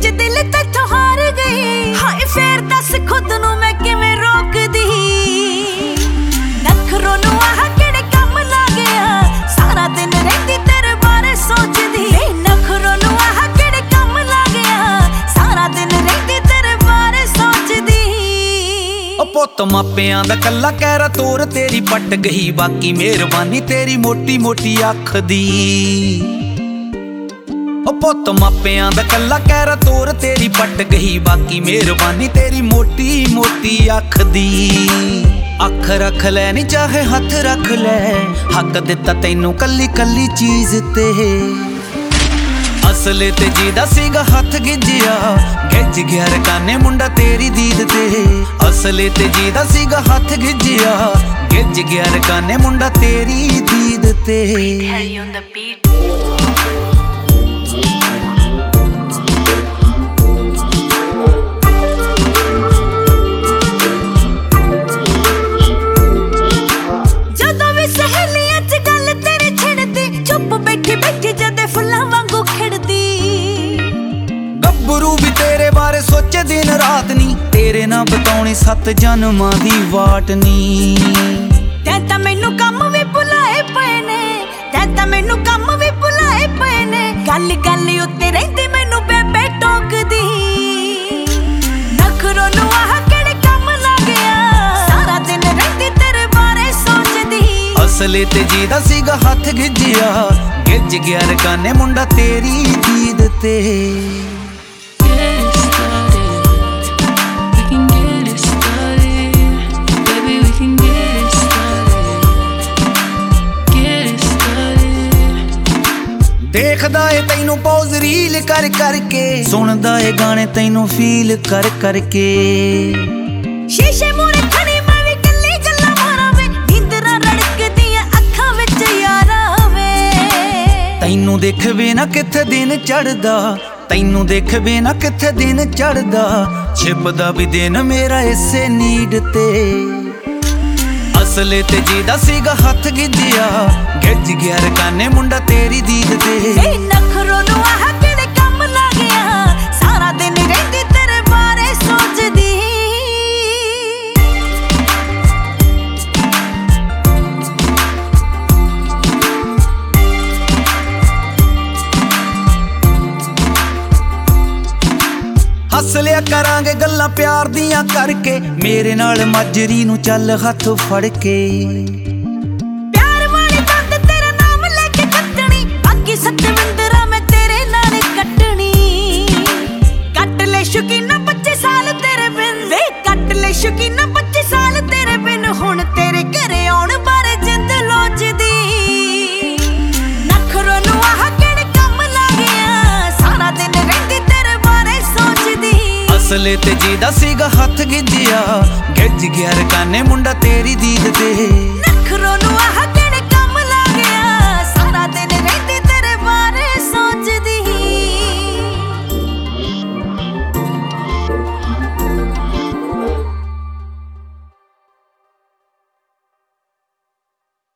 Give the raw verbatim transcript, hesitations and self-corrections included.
विच दिल तैथों हार गई। हाय फेर दस खुद नू मैं किवें रोकदी। नखरों नू आह किहड़े कम ला गया, सारा दिन रहिंदी तेरे बारे सोचदी। नखरों नू आह किहड़े कम ला गया, सारा दिन रहिंदी तेरे बारे सोचदी। ओ पुत्त मापियां दा कल्ला कहरा तोर तेरी पट गई, बाकी मेहरबानी तेरी मोटी मोटी अख दी। ओ पुत्त मापियां दा कल्ला कहरा तोर तेरी पट गई, बाकी मेहरबानी तेरी मोटी मोटी अख दी। अख रख लै नी चाहे हथ रख लै, हक दिता तैनू कल्ली कल्ली चीज ते। असले ते जीदा सीगा हथ गिज्जिया, गिज गया रकाने मुंडा तेरी दीद ते। असले ते जीदा सीगा हथ गिज्जिया, गिज गया रकाने मुंडा तेरी दीद ते। जदों भी सहेलियां च गल तेरी छिड़दी, चुप बैठी बैठी जदे फुल्लां वांगू खिड़दी। गब्बरू भी तेरे बारे सोचे दिन रात नी, तेरे ना बताउणी सत्त जन्मां दी वाट नी। तैं तां मैनू कम भी भुलाए पए ने, तैं तां मैनू कम भी भुलाए पए ने। गल गल उत्ते रहिंदी मैनू बेबे टोकदी। नखरों नू आह किहड़े कम ला गया, सारा दिन रहिंदी तेरे बारे सोचदी। असले ते जीदा सीगा हथ गिज्जिया, गिज गया रकाने मुंडा तेरी दीद ते। देखदा है तैनू पौज रील कर करके, सुनदा है गाने तैनू फील कर करके। शीशे मूहरे खड़ी मैं भी कल्ली गल्लां मारां वे, नींदरां रड़कदियां अखां विच यारा वे। तैनू देखवे ना किथे दिन चढ़दा, तैनू देखवे ना किथे दिन चढ़दा। छिपदा भी दिन मेरा इसे नीड ते। असले ते जीदा सीगा हथ गिज्जिया, गिज गया रकाने मुंडा तेरी दीद ते। नखरों नू आह किहड़े कम ला गया, सारा दिन रहिंदी तेरे बारे सोचदी। हस लिया करांगे गल्लां प्यार दियां करके, मेरे नाल माजरी नू चल हथ फड़ के। प्यार वाली बंद तेरा नाम लेके कटनी, बाकी सतविंदरा मैं तेरे नाल कटनी। कट ले शौकीना पच्ची साल तेरे बिन, वे कट ले शौकीना पच्ची साल तेरे बिन। हुण तेरे घरे आउण बारे जिंद लोचदी। नखरों नू आह किहड़े कम ला गया, सारा दिन रहिंदी तेरे बारे सोचदी। असले ते जीदा सीगा हथ गिज्जिया, गिज गया रकाने मुंडा तेरी दीद ते। नखरों नू आह